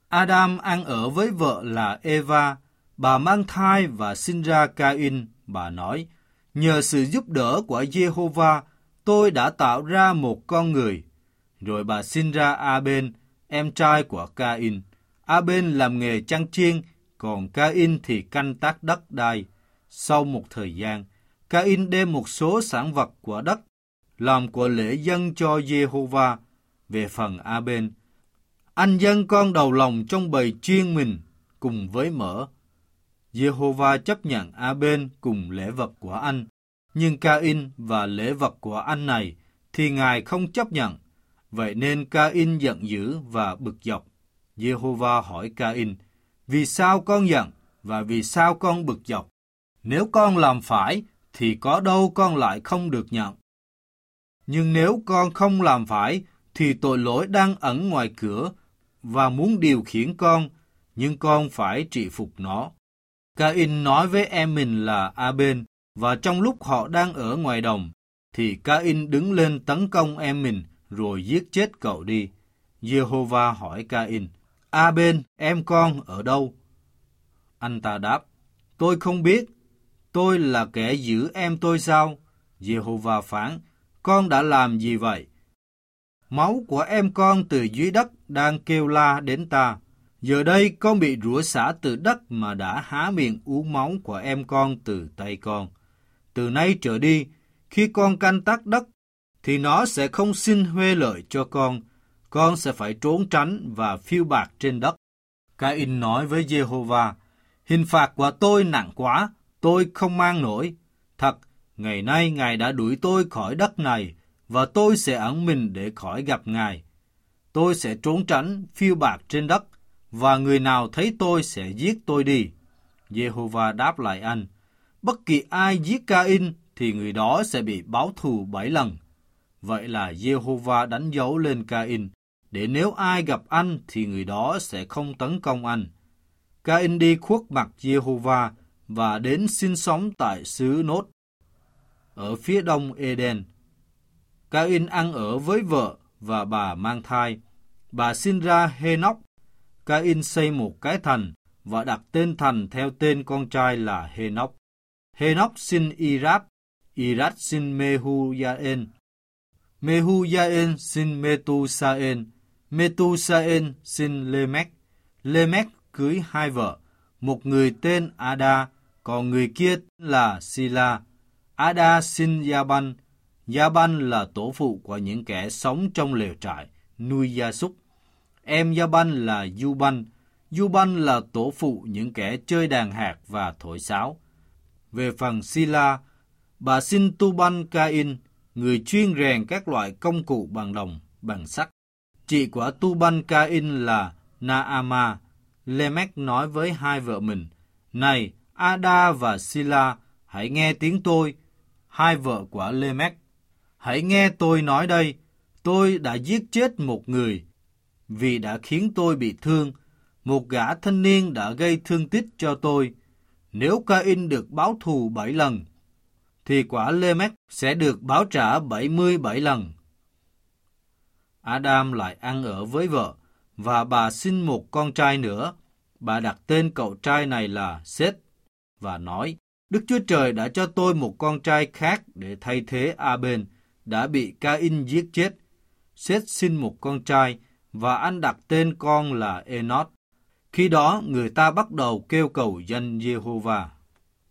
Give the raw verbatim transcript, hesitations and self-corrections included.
Adam ăn ở với vợ là Eva, bà mang thai và sinh ra Cain. Bà nói, nhờ sự giúp đỡ của Giê-hô-va, tôi đã tạo ra một con người. Rồi bà sinh ra A-bên, em trai của Cain. A-bên làm nghề chăn chiên, còn Cain thì canh tác đất đai. Sau một thời gian, Cain đem một số sản vật của đất làm của lễ dâng cho Giê-hô-va. Về phần A-bên, anh dâng con đầu lòng trong bầy chiên mình cùng với mỡ. Giê-hô-va chấp nhận A-bên cùng lễ vật của anh, nhưng Cain và lễ vật của anh này thì Ngài không chấp nhận. Vậy nên Cain giận dữ và bực dọc. Giê-hô-va hỏi Cain, vì sao con giận và vì sao con bực dọc? Nếu con làm phải thì có đâu con lại không được nhận. Nhưng nếu con không làm phải thì tội lỗi đang ẩn ngoài cửa và muốn điều khiển con, nhưng con phải trị phục nó. Cain nói với em mình là A-bên, và trong lúc họ đang ở ngoài đồng, thì Cain đứng lên tấn công em mình, rồi giết chết cậu đi. Giê-hô-va hỏi Cain, A-bên, em con ở đâu? Anh ta đáp, tôi không biết, tôi là kẻ giữ em tôi sao? Giê-hô-va phán, con đã làm gì vậy? Máu của em con từ dưới đất đang kêu la đến ta. Giờ đây con bị rủa xả từ đất mà đã há miệng uống máu của em con từ tay con. Từ nay trở đi, khi con canh tác đất, thì nó sẽ không xin huê lợi cho con. Con sẽ phải trốn tránh và phiêu bạt trên đất. Cain nói với Giê-hô-va, hình phạt của tôi nặng quá, tôi không mang nổi. Thật, ngày nay Ngài đã đuổi tôi khỏi đất này, và tôi sẽ ẩn mình để khỏi gặp Ngài. Tôi sẽ trốn tránh, phiêu bạt trên đất, và người nào thấy tôi sẽ giết tôi đi. Giê-hô-va đáp lại anh, bất kỳ ai giết Cain thì người đó sẽ bị báo thù bảy lần. Vậy là Giê-hô-va đánh dấu lên Cain, để nếu ai gặp anh thì người đó sẽ không tấn công anh. Cain đi khuất mặt Giê-hô-va và đến sinh sống tại xứ Nốt, ở phía đông Eden. Cain ăn ở với vợ và bà mang thai. Bà sinh ra Hê-nóc. Cain xây một cái thành và đặt tên thành theo tên con trai là Hê-nóc. Hê-nóc sinh Y-rát. Y-rát sinh Mê-hu-gia-ên. Mê-hu-gia-ên sinh Mê-tu-sa-ên. Mê-tu-sa-ên sinh Lê-mếch. Lê-mếch cưới hai vợ, một người tên Ada, còn người kia là Sila. Ada sinh Gia-ban. Gia-ban là tổ phụ của những kẻ sống trong lều trại, nuôi gia súc. Em Gia-ban là Du-ban. Du-ban là tổ phụ những kẻ chơi đàn hạt và thổi sáo. Về phần Sila, bà sinh Tu-ban-ca-in, người chuyên rèn các loại công cụ bằng đồng, bằng sắt. Chị của Tu-ban-ca-in là Na-ama. Lê-mếch nói với hai vợ mình, này, Ada và Sila, hãy nghe tiếng tôi. Hai vợ của Lê-mếch, hãy nghe tôi nói đây, tôi đã giết chết một người, vì đã khiến tôi bị thương. Một gã thanh niên đã gây thương tích cho tôi. Nếu Cain được báo thù bảy lần, thì quả Lê-mếch sẽ được báo trả bảy mươi bảy lần. Adam lại ăn ở với vợ, và bà sinh một con trai nữa. Bà đặt tên cậu trai này là Sết, và nói, Đức Chúa Trời đã cho tôi một con trai khác để thay thế A-bên, đã bị Cain giết chết. Sết sinh một con trai, và anh đặt tên con là Enoch. Khi đó người ta bắt đầu kêu cầu danh Giê-hô-va.